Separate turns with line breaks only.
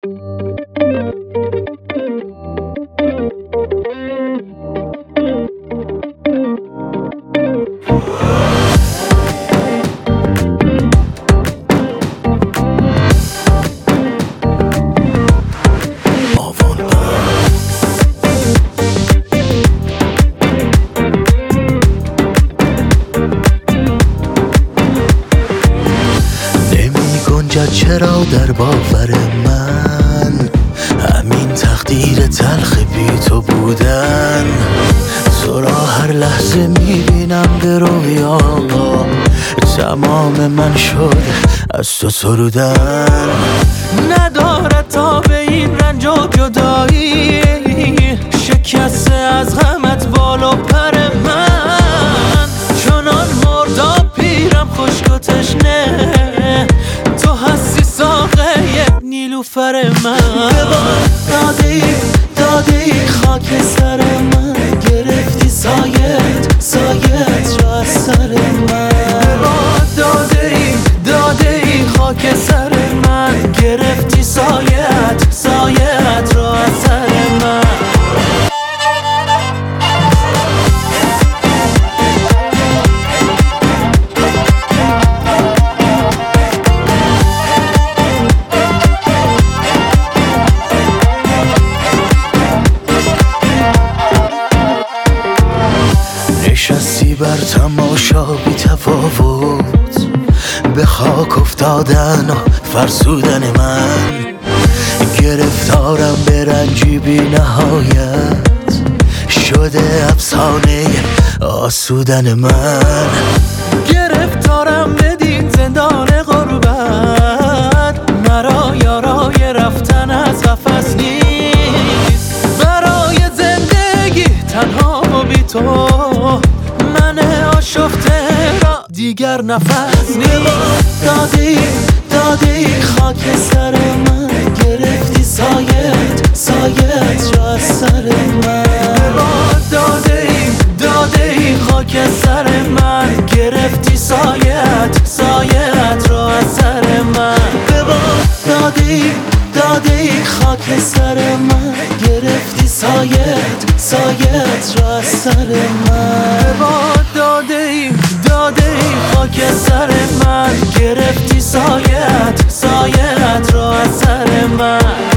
چرا در باور من همین تقدیر تلخ بی تو بودن؟ تو را هر لحظه میبینم به رویا، تمام من شد از تو سرودن. ندارد تا به این رنج و جدایی، شکسته از غمت بال و پر من. چنان مرداب پیرم خشک و تشنه، تو هستی ساقه نیلوفر من. دادی خاک سر من، گرفتی سایت را از سر من. دادی خاک سر من، گرفتی سایت را از سر من. نشستی بر تماشا بی تفاوت، به خاک افتادن و فرسودن من. گرفتارم به رنجی بی نهایت، شده افسانه آسودن من. گرفتارم بدین زندان غربت، مرا یارای رفتن از قفس نیست. برای زندگی تنها و بی تو، من آشفته را دیگر نفس نیست. دادی خاک سر من، گرفتی سایت را از سر من. دادی خاک سر من، گرفتی سایت را از سر من. دادی خاک سر من، گرفتی سایت را از سر من. دادی خاک سر من، گرفتی سایت را از سر من.